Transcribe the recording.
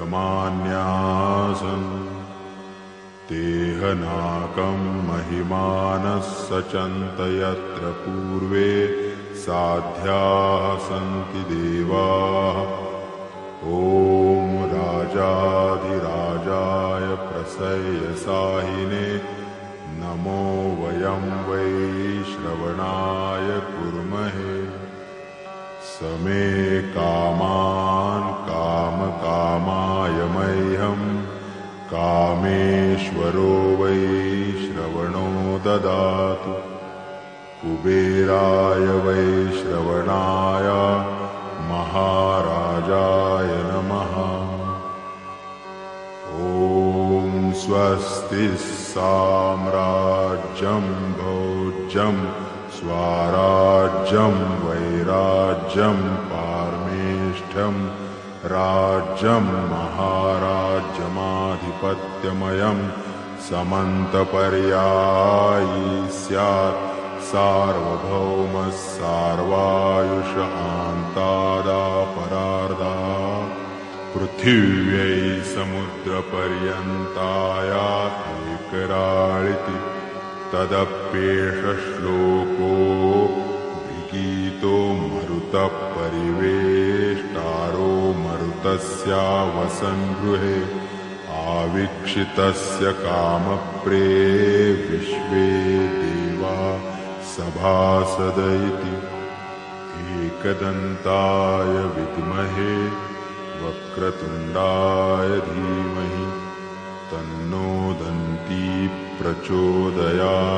वर्धमान्यासन् तेहनाकं महिमानः सचन्त यत्र पूर्वे साध्याः सन्ति देवाः। ॐ राजाधिराजाय प्रसय्यसाहिने नमो वयं वै श्रवणाय कुर्महे। समे कामान् कामकामाय मह्यं कामेश्वरो वै श्रवणो ददातु। कुबेराय वै श्रवणाय महाराजाय नमः। ॐ स्वस्ति साम्राज्यं भोज्यं स्वाराज्यं वैराज्यं पारमेष्ठ्यं राज्यं महाराज्यमाधिपत्यमयं समन्तपर्यायी स्यात्। सार्वभौमः सार्वायुष आन्तादापरार्धा पृथिव्यै समुद्रपर्यन्तायात् एकराळिति। तदप्येष श्लोको विगीतो मरुतः परिवेष्टारो मरुतस्यावसन् गृहे आवीक्षितस्य कामप्रे विश्वे देवा सभासद इति। एकदन्ताय विद्महे वक्रतुण्डाय धीमहि तन्नो दन्ती प्रचोदयात्।